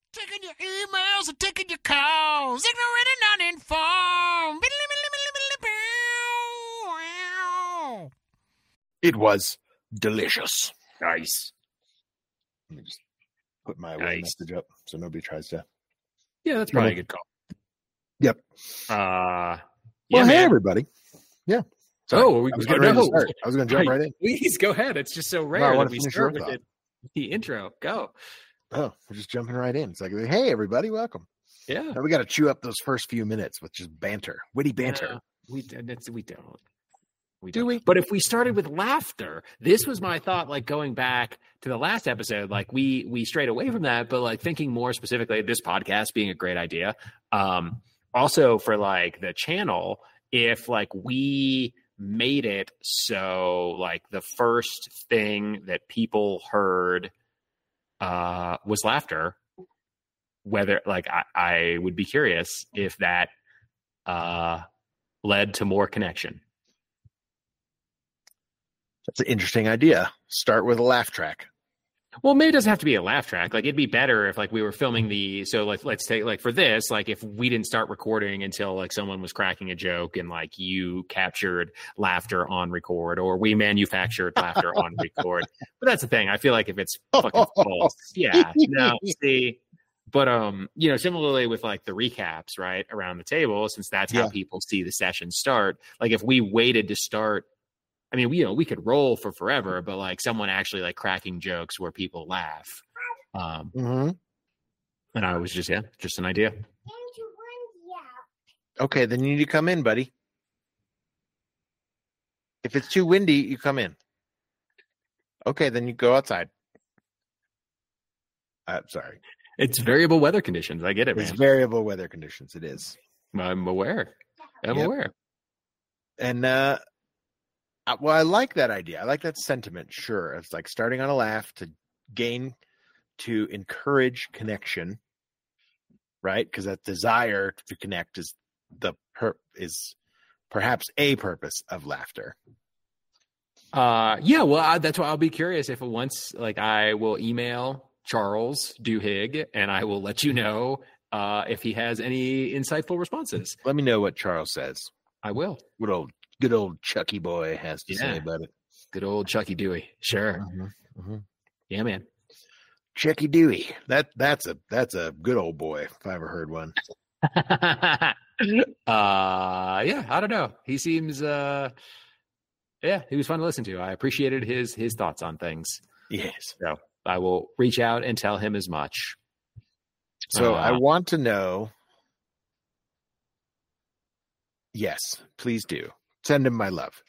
Taking your emails and taking your calls. Ignorant and uninformed. It was delicious. Nice. Let me just put my away message up so nobody tries to. Yeah, that's probably a good call. Yep. Yeah, well, man. hey, everybody. Yeah. Sorry. Oh, I was getting ready to start. I was going to jump right in. Please go ahead. It's just so rare that we start with the intro. Go. Oh, we're just jumping right in. It's like, hey, everybody, welcome. Yeah. Now we got to chew up those first few minutes with just banter, witty banter. Yeah, we don't. Do we? But if we started with laughter, this was my thought, like going back to the last episode, like we strayed away from that, but like thinking more specifically, this podcast being a great idea. Also for like the channel, if like we made it so like the first thing that people heard was laughter, whether like I would be curious if that led to more connection. That's an interesting idea. Start with a laugh track. Well, maybe it doesn't have to be a laugh track. Like it'd be better if like we were filming so like let's take like for this, like if we didn't start recording until like someone was cracking a joke and like you captured laughter on record or we manufactured laughter on record. But that's the thing. I feel like if it's fucking false, yeah. No, see. But similarly with like the recaps, right, around the table, since that's how people see the session start. Like if we waited to start, I mean, we could roll for forever, but like someone actually like cracking jokes where people laugh. And I was just an idea. Okay, then you need to come in, buddy. If it's too windy, you come in. Okay, then you go outside. Sorry. It's variable weather conditions. I get it, man. It's variable weather conditions. It is. I'm aware. I'm aware. And, well, I like that idea. I like that sentiment. Sure. It's like starting on a laugh to encourage connection, right? Because that desire to connect is perhaps a purpose of laughter. Well, that's why I'll be curious if once like I will email Charles Duhigg and I will let you know if he has any insightful responses. Let me know what Charles says. I will. Good old Chucky boy has to say about it. Good old Chucky Dewey. Sure. Yeah, man. Chucky Dewey. That's a good old boy if I ever heard one. I don't know. He seems he was fun to listen to. I appreciated his thoughts on things. Yes. So I will reach out and tell him as much. So I want to know. Yes, please do. Send him my love.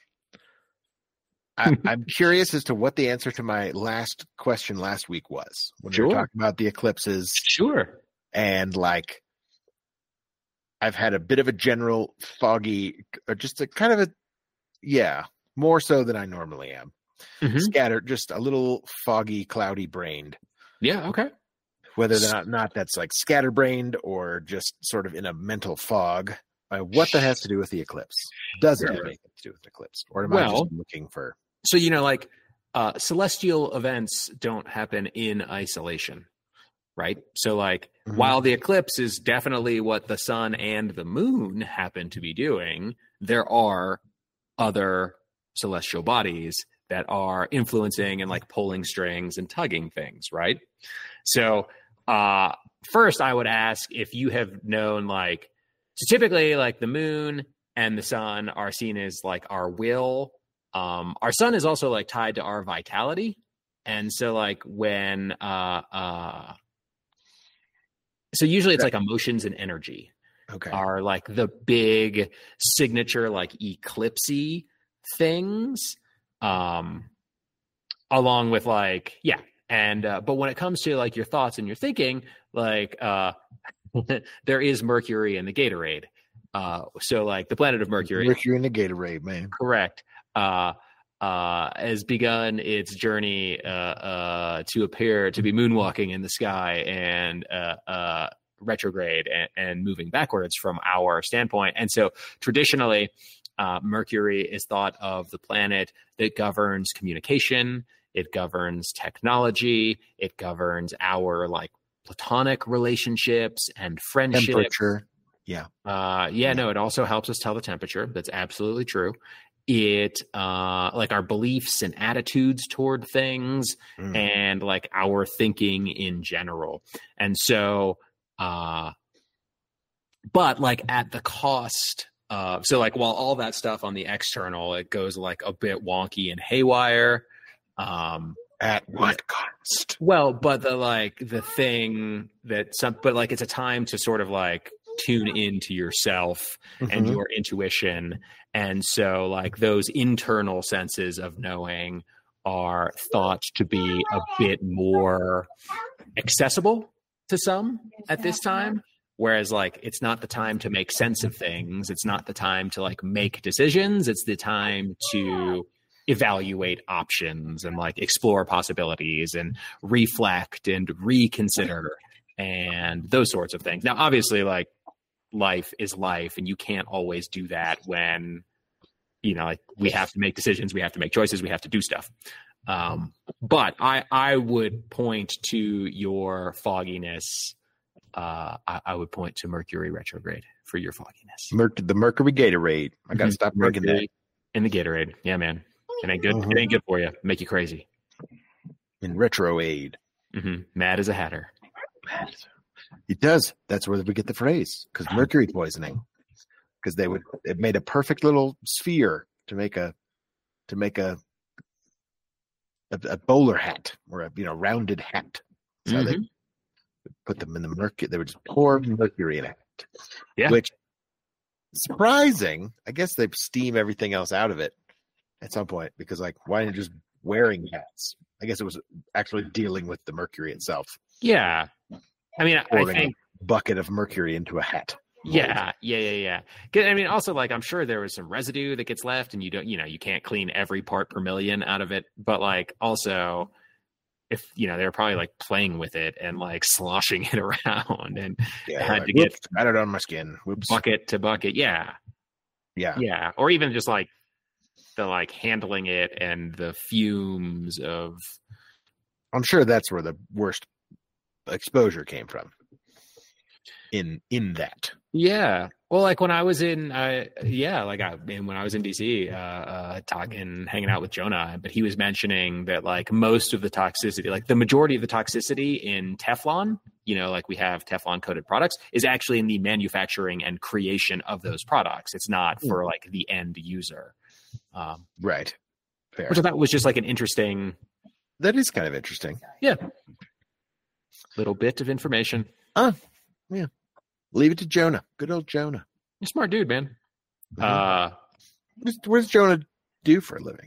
I'm curious as to what the answer to my last question last week was when we were talking about the eclipses. Sure. And like, I've had a bit of a general foggy, or just a kind of more so than I normally am. Scattered, just a little foggy, cloudy brained. Yeah. Okay. Whether or not that's like scatterbrained or just sort of in a mental fog. What that has to do with the eclipse? Does it have anything to do with the eclipse? Or am I just looking for... So, like celestial events don't happen in isolation, right? So like while the eclipse is definitely what the sun and the moon happen to be doing, there are other celestial bodies that are influencing and like pulling strings and tugging things, right? So first I would ask if you have known like, so typically like the moon and the sun are seen as like our will. Our sun is also like tied to our vitality. And so like when, so usually it's like emotions and energy are like the big signature, like eclipsey things, along with like, but when it comes to like your thoughts and your thinking, like, there is Mercury in the Gatorade. So like the planet of Mercury in the Gatorade, man. Correct. Has begun its journey to appear to be moonwalking in the sky and retrograde and moving backwards from our standpoint. And so traditionally, Mercury is thought of the planet that governs communication. It governs technology. It governs our like platonic relationships and friendships. Temperature. Yeah. No, it also helps us tell the temperature. That's absolutely true. It like our beliefs and attitudes toward things and like our thinking in general. And so but like at the cost of, so like while all that stuff on the external, it goes like a bit wonky and haywire. At what cost? Well, but the thing that but like it's a time to sort of like tune into yourself and your intuition. And so like those internal senses of knowing are thought to be a bit more accessible to some at this time. Whereas like, it's not the time to make sense of things. It's not the time to like make decisions. It's the time to evaluate options and like explore possibilities and reflect and reconsider and those sorts of things. Now, obviously, like life is life, and you can't always do that when, you know, like we have to make decisions, we have to make choices, we have to do stuff. But I would point to your fogginess. I would point to Mercury retrograde for your fogginess. The Mercury Gatorade. I got to stop drinking that. In the Gatorade. Yeah, man. It ain't good. It ain't good for you. Make you crazy. In retroade. Mad as a hatter. It does. That's where we get the phrase, because mercury poisoning. Because it made a perfect little sphere to make a bowler hat or a rounded hat. So they put them in the mercury. They would just pour mercury in it. Yeah. Which surprising. I guess they steam everything else out of it at some point, because like, why aren't you just wearing hats? I guess it was actually dealing with the mercury itself. Yeah. I mean, I think a bucket of mercury into a hat. Yeah. I mean, also, like, I'm sure there was some residue that gets left, and you can't clean every part per million out of it. But like, also, if they're probably like playing with it and like sloshing it around, and had to get got it on my skin. Whoops. Bucket to bucket. Yeah. Or even just like the like handling it and the fumes of. I'm sure that's where the worst exposure came from. In that. Yeah. Well, like when I was in, when I was in DC, talking, hanging out with Jonah, but he was mentioning that like most of the toxicity, like the majority of the toxicity in Teflon, like we have Teflon coated products, is actually in the manufacturing and creation of those products. It's not for like the end user. Right. Fair. Which I thought was just like an interesting. That is kind of interesting. Yeah. Little bit of information. Yeah. Leave it to Jonah. Good old Jonah. You're a smart dude, man. What does Jonah do for a living?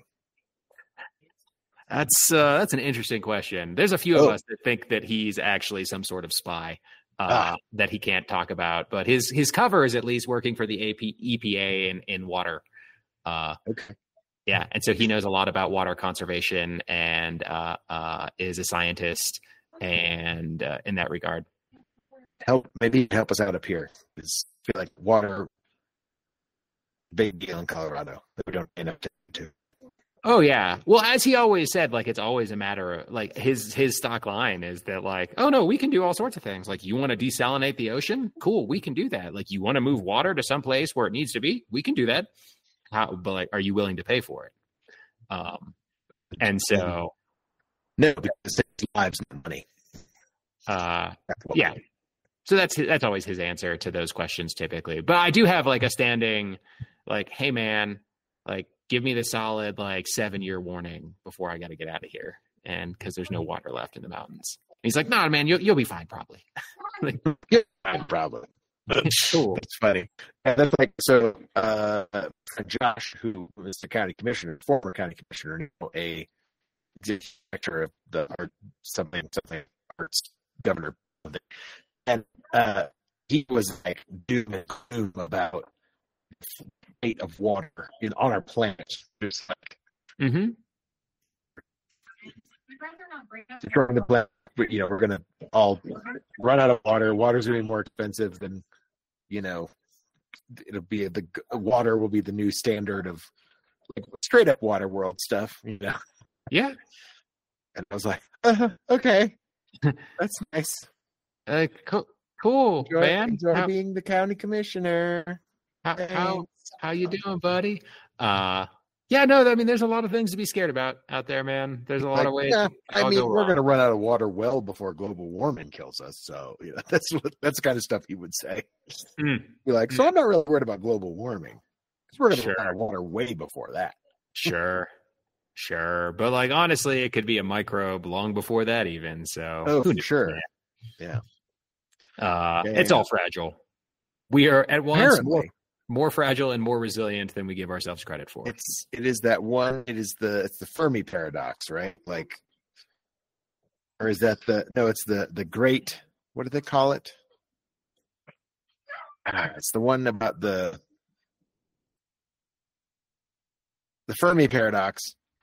That's an interesting question. There's a few of us that think that he's actually some sort of spy that he can't talk about, but his cover is at least working for the EPA in water. Okay. Yeah, and so he knows a lot about water conservation and is a scientist, and in that regard. Help us out up here. I feel like water, big deal in Colorado that we don't end up to. Oh yeah. Well, as he always said, like it's always a matter of like his stock line is that like, oh no, we can do all sorts of things. Like you want to desalinate the ocean? Cool, we can do that. Like you want to move water to some place where it needs to be? We can do that. But like, are you willing to pay for it? And so no, because it's lives and money. Yeah. So that's always his answer to those questions typically. But I do have like a standing, like, hey man, like give me the solid like 7-year warning before I got to get out of here, and because there's no water left in the mountains. And he's like, nah, man, you'll be fine probably. Like, probably. Cool. It's funny. And that's like, so Josh, who is the county commissioner, former county commissioner, a director of the art, something arts governor of it. And he was like doom and gloom about the state of water on our planet. Just like destroying the planet. We're gonna all run out of water. Water's gonna be more expensive than, it'll be the water will be the new standard of like straight up water world stuff. Yeah. And I was like, okay, that's nice. Cool, man. Enjoy being the county commissioner. How you doing, buddy? Yeah, no, I mean, there's a lot of things to be scared about out there, man. There's a lot of ways. Yeah, I mean, we're wrong. going to run out of water well before global warming kills us. So that's the kind of stuff he would say. Be like, so I'm not really worried about global warming because we're going to run out of water way before that. Sure. But like, honestly, it could be a microbe long before that even. So for sure. Yeah. It's all fragile. We are at once more fragile and more resilient than we give ourselves credit for. It's the Fermi paradox, right? Like, or is that it's the great, what do they call it? It's the one about the Fermi paradox.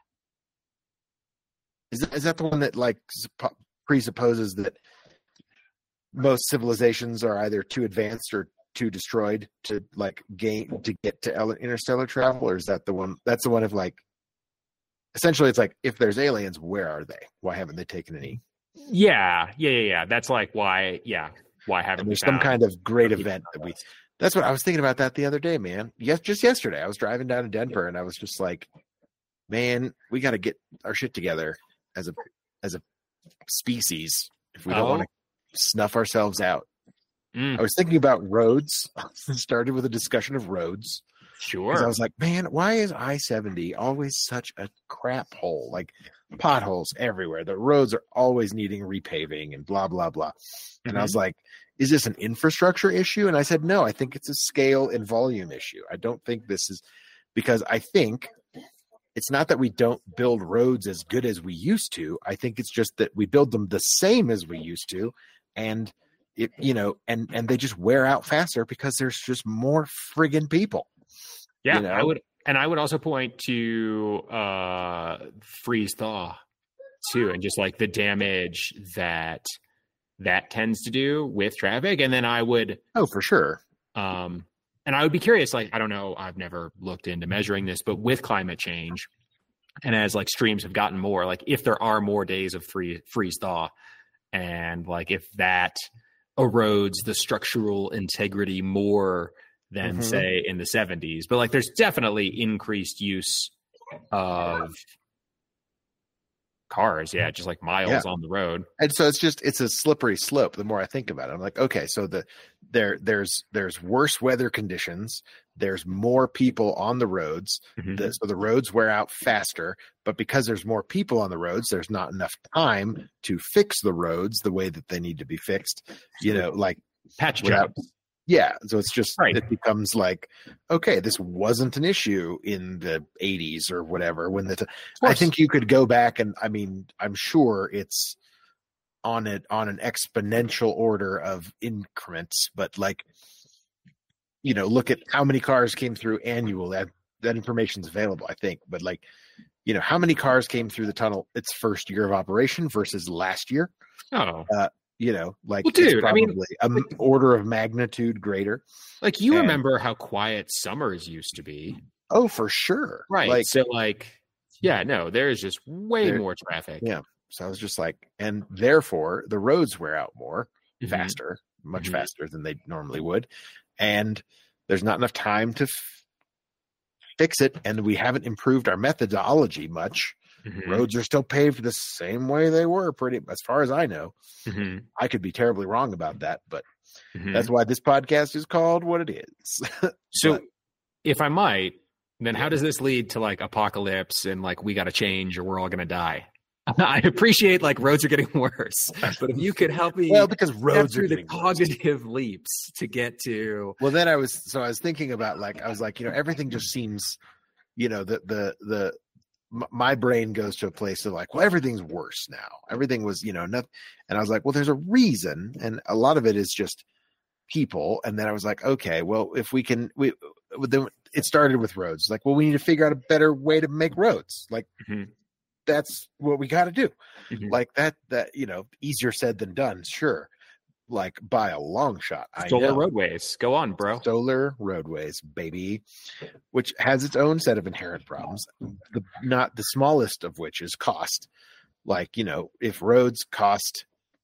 Is that the one that like presupposes that most civilizations are either too advanced or too destroyed to like get to interstellar travel, or is that the one? That's the one of like, essentially, it's like, if there's aliens, where are they? Why haven't they taken any? Yeah. That's like why. Yeah, why haven't there's some kind of great event that we? That's what I was thinking about that the other day, man. Just yesterday, I was driving down to Denver, and I was just like, man, we got to get our shit together as a species if we don't want to snuff ourselves out. I was thinking about roads. Started with a discussion of roads. Sure. I was like, man, why is I-70 always such a crap hole? Like, potholes everywhere. The roads are always needing repaving and blah, blah, blah. And I was like, is this an infrastructure issue? And I said, no, I think it's a scale and volume issue. I don't think this is, because I think it's not that we don't build roads as good as we used to. I think it's just that we build them the same as we used to. And and they just wear out faster because there's just more friggin' people. Yeah, I would also point to freeze thaw too, and just like the damage that tends to do with traffic. And then I would for sure. And I would be curious, like, I don't know, I've never looked into measuring this, but with climate change and as like streams have gotten more, like if there are more days of freeze thaw, and like if that erodes the structural integrity more than say in the 70s, but like there's definitely increased use of cars, just like miles on the road. And so it's a slippery slope. The more I think about it, I'm like, okay, so there's worse weather conditions, there's more people on the roads, so the roads wear out faster, but because there's more people on the roads, there's not enough time to fix the roads the way that they need to be fixed, like patch jobs. Yeah, so it's just It becomes like, okay, this wasn't an issue in the 80s or whatever. I think you could go back and, I mean, I'm sure it's on an exponential order of increments, but like, look at how many cars came through annually. That information's available, I think, but like, how many cars came through the tunnel its first year of operation versus last year? Like, well, dude, it's probably an order of magnitude greater. Like, you remember how quiet summers used to be? Oh, for sure. Right. Like, so, like, there's just way more traffic. Yeah. So I was just like, and therefore the roads wear out more faster, much faster than they normally would. And there's not enough time to fix it. And we haven't improved our methodology much. Roads are still paved the same way they were, as far as I know. I could be terribly wrong about that, but that's why this podcast is called what it is. So if I might, then how does this lead to like apocalypse and like we got to change or we're all going to die? I appreciate like roads are getting worse, but if you could help me, because roads are the cognitive leaps to get to. Well, then I was thinking about everything just seems, my brain goes to a place of like, well, everything's worse now. Everything was, nothing. And I was like, well, there's a reason. And a lot of it is just people. And then I was like, okay, well, if we can, then it started with roads. Like, well, we need to figure out a better way to make roads. Like, that's what we got to do. Like that, easier said than done. Sure. Like by a long shot. Solar roadways. Go on, bro. Solar roadways, baby, which has its own set of inherent problems. Not the smallest of which is cost. Like, if roads cost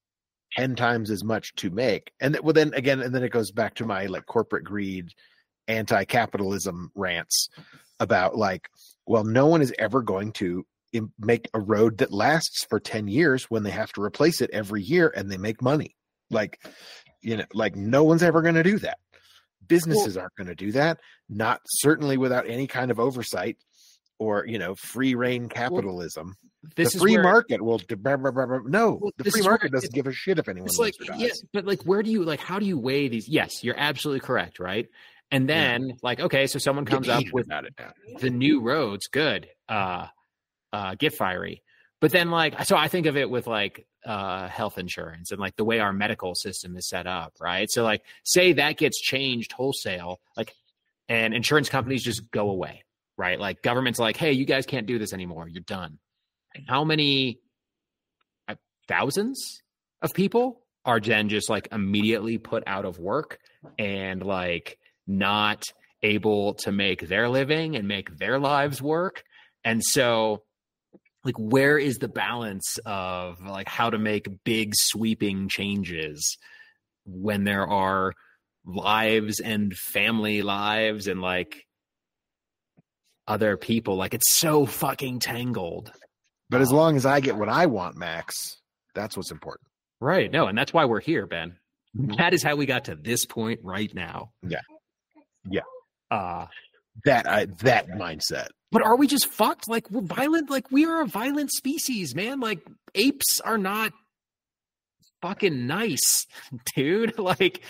10 times as much to make. And then it goes back to my like corporate greed, anti-capitalism rants about like, well, no one is ever going to make a road that lasts for 10 years when they have to replace it every year and they make money. Like, like no one's ever going to do that. Businesses aren't going to do that. Not certainly without any kind of oversight or, free reign capitalism. The free market will the free market doesn't give a shit if anyone lives or dies. Yeah, but like, where do you how do you weigh these? Yes, you're absolutely correct, right? And then okay, so someone comes up with the new roads, good, get fiery. But then so I think of it with health insurance and like the way our medical system is set up, right? So like, say that gets changed wholesale, and insurance companies just go away, right? Like government's like, hey, you guys can't do this anymore. You're done. How many thousands of people are then just like immediately put out of work and like not able to make their living and make their lives work? And so like, where is the balance of like how to make big sweeping changes when there are lives and family lives and like other people? Like, it's so fucking tangled. But as long as I get what I want, Max, that's what's important. Right. No, and that's why we're here, Ben. That is how we got to this point right now. Yeah. Yeah. That mindset. But are we just fucked? Like, we're violent. Like, we are a violent species, man. Like, apes are not fucking nice, dude. Like,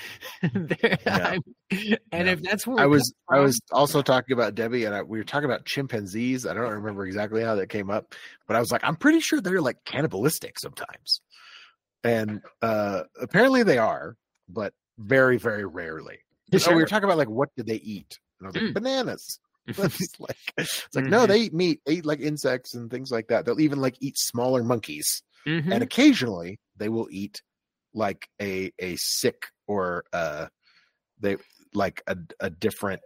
if that's what I was also talking about Debbie, and we were talking about chimpanzees. I don't remember exactly how that came up, but I was like, I'm pretty sure they're like cannibalistic sometimes, and apparently they are, but very, very rarely. Sure. We were talking about like what did they eat, and I was like bananas. It's like no, they eat meat. They eat like insects and things like that. They'll even like eat smaller monkeys, and occasionally they will eat like a sick or they like a different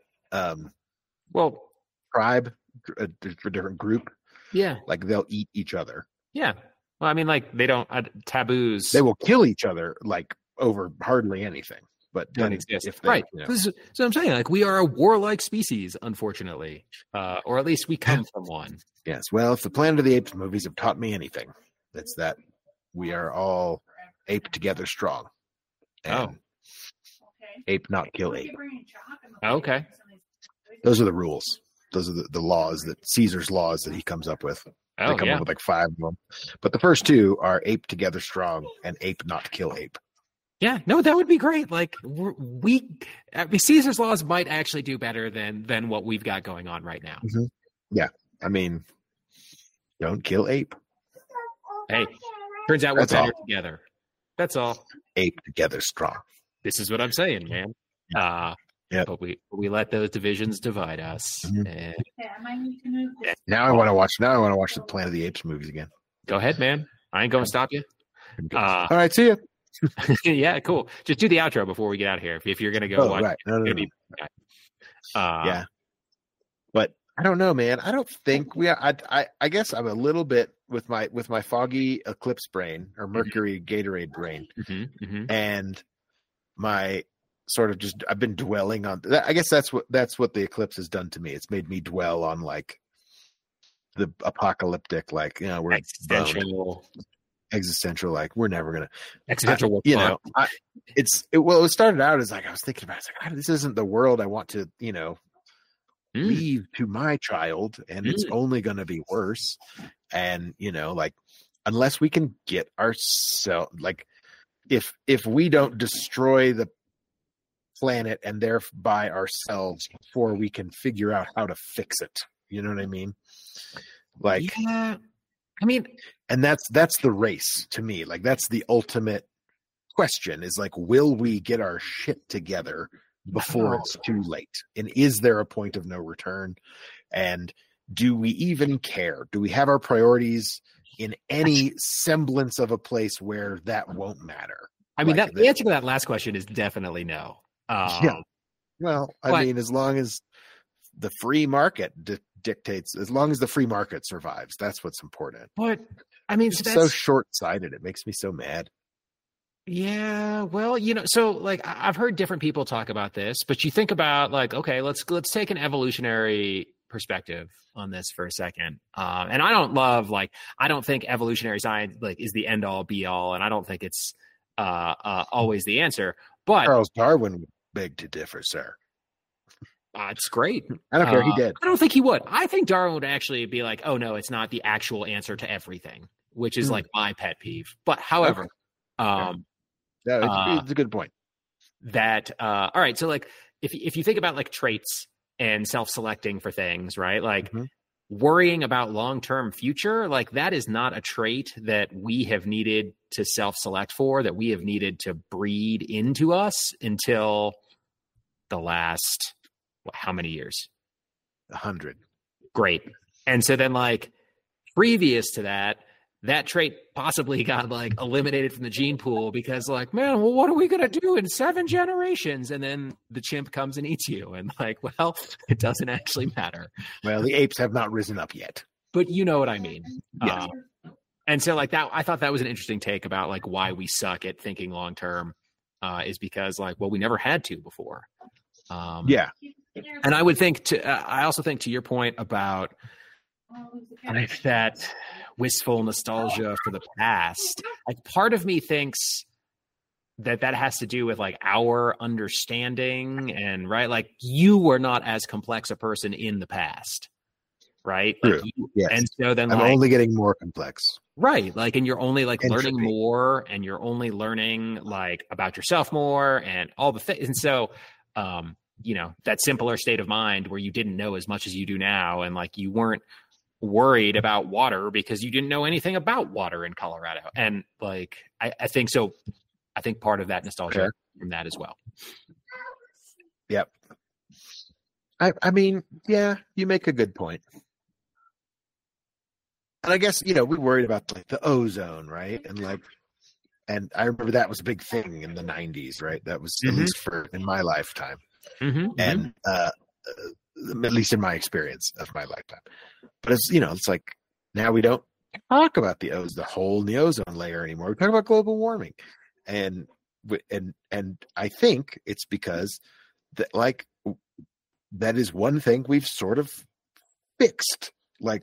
tribe, a different group. Yeah, like they'll eat each other. Yeah, well, I mean, like they don't taboos. They will kill each other like over hardly anything. But don't exist. Right. So I'm saying, like, we are a warlike species, unfortunately, or at least we come from one. Yes. Well, if the Planet of the Apes movies have taught me anything, it's that we are all ape together strong. And ape not kill ape. Okay. Those are the rules. Those are the laws Caesar's laws that he comes up with. They come up with like 5 of them. But the first 2 are ape together strong and ape not kill ape. Yeah, no, that would be great. Like Caesar's laws might actually do better than what we've got going on right now. Mm-hmm. Yeah, I mean, don't kill ape. Hey, turns out we're better together. That's all. Ape together strong. This is what I'm saying, man. Yeah. But we let those divisions divide us. Mm-hmm. And now I want to watch the Planet of the Apes movies again. Go ahead, man. I ain't going to stop you. All right, see you. Yeah, cool. Just do the outro before we get out of here. If you're gonna go watch, right. No. Yeah, but I don't know, man. I don't think we are. I guess I'm a little bit with my foggy eclipse brain or Mercury Gatorade brain, and my sort of just I've been dwelling on that. I guess that's what the eclipse has done to me. It's made me dwell on like the apocalyptic, like we're existential, like we're never gonna existential. It started out as like I was thinking about it, like this isn't the world I want to leave to my child, and it's only going to be worse. And like unless we can get ourselves, like if we don't destroy the planet and thereby ourselves before we can figure out how to fix it, you know what I mean? Like I mean, and that's the race to me. Like that's the ultimate question is like, will we get our shit together before it's too late? And is there a point of no return? And do we even care? Do we have our priorities in any semblance of a place where that won't matter? I mean, the answer to that last question is definitely no. Yeah. Well, I mean, as long as the free market dictates, as long as the free market survives, that's what's important. But I mean, it's so short-sighted. It makes me so mad. Yeah, well, so like I've heard different people talk about this, but you think about like, okay, let's take an evolutionary perspective on this for a second. And I don't think evolutionary science like is the end all be all, and I don't think it's always the answer. But Charles Darwin would beg to differ, sir. It's great. I don't care. He did. I don't think he would. I think Darwin would actually be like, oh no, it's not the actual answer to everything, which is like my pet peeve. But however, it's a good point. All right, so like if you think about like traits and self-selecting for things, right? Like worrying about long-term future, like that is not a trait that we have needed to self-select for, that we have needed to breed into us until the last how many years? 100. Great. And so then like previous to that trait possibly got like eliminated from the gene pool because like, man, well, what are we going to do in 7 generations? And then the chimp comes and eats you. And like, well, it doesn't actually matter. Well, the apes have not risen up yet. But you know what I mean? Yes. And so like that, I thought that was an interesting take about like why we suck at thinking long-term is because like, well, we never had to before. And I would think I also think to your point about that wistful nostalgia for the past, like part of me thinks that has to do with like our understanding and right. Like you were not as complex a person in the past. Right. Like yes. And so then I'm like, only getting more complex. Right. Like, and you're only like Entropy. learning more and you're only learning like about yourself more and all the things. And so, that simpler state of mind where you didn't know as much as you do now. And like, you weren't worried about water because you didn't know anything about water in Colorado. And like, I think so. I think part of that nostalgia from that as well. Yep. I mean, yeah, you make a good point. And I guess, we worried about like the ozone, right? And I remember that was a big thing in the 90s, right? That was at least in my lifetime. And at least in my experience of my lifetime. But it's, it's like now we don't talk about the hole in the ozone layer anymore. We talk about global warming. And I think it's because that like that is one thing we've sort of fixed.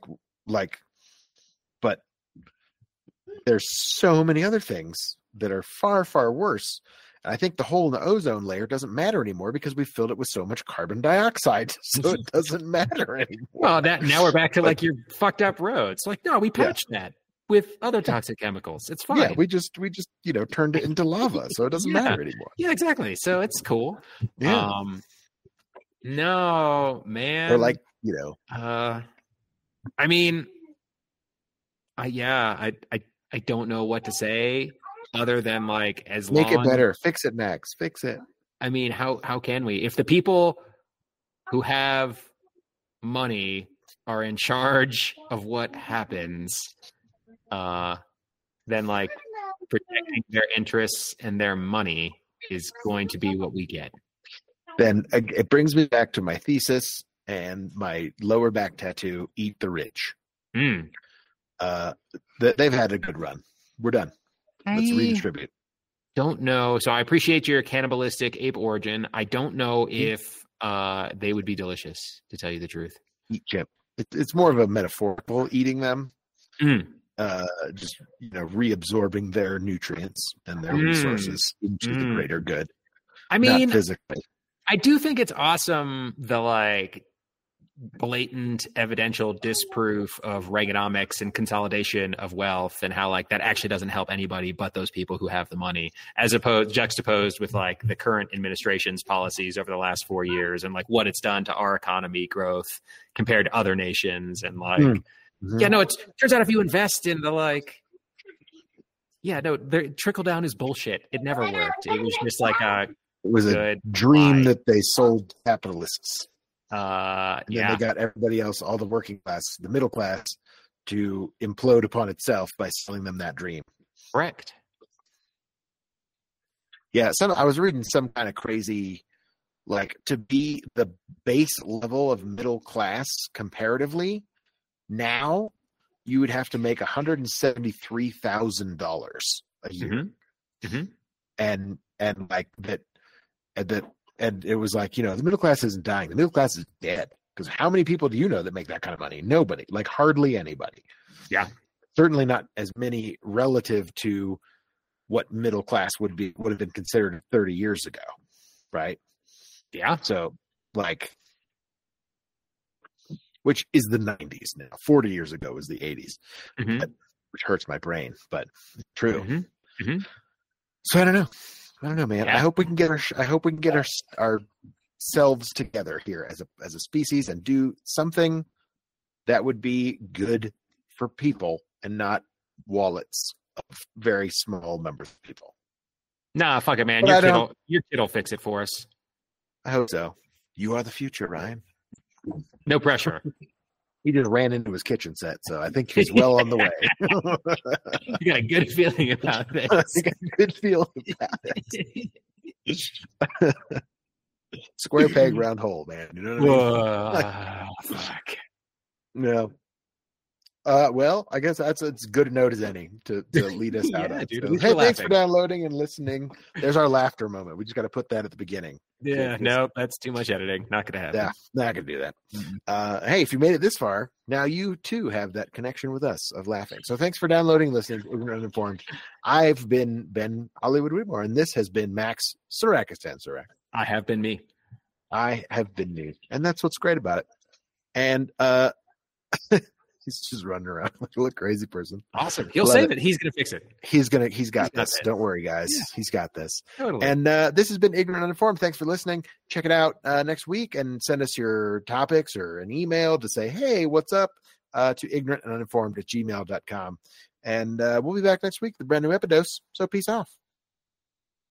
But there's so many other things that are far, far worse. And I think the hole in the ozone layer doesn't matter anymore because we filled it with so much carbon dioxide. So it doesn't matter anymore. Well, now we're back to like your fucked up roads. Like, no, we patched that with other toxic chemicals. It's fine. Yeah, we just turned it into lava, so it doesn't matter anymore. Yeah, exactly. So it's cool. Yeah. No, man. Or like, I mean, I don't know what to say other than like make it better. Fix it, Max. Fix it. I mean, how can we? If the people who have money are in charge of what happens, then like protecting their interests and their money is going to be what we get. Then it brings me back to my thesis and my lower back tattoo, Eat the Rich. They've had a good run. We're done. Let's redistribute. Don't know. So I appreciate your cannibalistic ape origin. I don't know if they would be delicious, to tell you the truth. Eat chip. It's more of a metaphorical eating them. Just reabsorbing their nutrients and their resources into the greater good. I mean, not physically. I do think it's awesome the like blatant evidential disproof of Reaganomics and consolidation of wealth and how like that actually doesn't help anybody but those people who have the money, as opposed juxtaposed with like the current administration's policies over the last 4 years and like what it's done to our economy growth compared to other nations. And like, it turns out if you invest in the like, the trickle down is bullshit. It never worked. It was just like it was a dream that they sold capitalists. And then they got everybody else, all the working class, the middle class, to implode upon itself by selling them that dream. Correct. Yeah, I was reading some kind of crazy, like to be the base level of middle class comparatively, now you would have to make $173,000 a year. and like that, and it was like, the middle class isn't dying. The middle class is dead. Because how many people do you know that make that kind of money? Nobody, like hardly anybody. Yeah. Certainly not as many relative to what middle class would have been considered 30 years ago. Right. Yeah. So like, which is the 90s now. 40 years ago was the 80s, which hurts my brain, but true. So I don't know, man. Yeah. I hope we can get ourselves together here as a species and do something that would be good for people and not wallets of very small numbers of people. Nah, fuck it, man. But Your kid will fix it for us. I hope so. You are the future, Ryan. No pressure. He just ran into his kitchen set, so I think he's well on the way. You got a good feeling about this. I got a good feeling about it. Square peg, round hole, man. You know what I mean? Fuck. No. Well, I guess it's as good a note as any to lead us out. Yeah, on. dude, So, at least hey, we're thanks for laughing. downloading and listening. There's our laughter moment. We just got to put that at the beginning. Yeah, no, that's too much editing. Not gonna happen. Yeah, not gonna do that. Hey, if you made it this far, now you too have that connection with us of laughing. So thanks for downloading, listening, uninformed. I've been Ben Hollywood Whitmore, and this has been Max Sarakistan Sarak. I have been me. I have been me, and that's what's great about it. And he's just running around like a little crazy person. Awesome. He'll Love save it. it. He's gonna fix it. He's got got this. it. Don't worry, guys. Yeah. He's got this. Totally. And this has been Ignorant Uninformed. Thanks for listening. Check it out next week and send us your topics or an email to say, hey, what's up, to ignorantanduninformed@gmail.com. And we'll be back next week with a brand new Epidose. So peace off.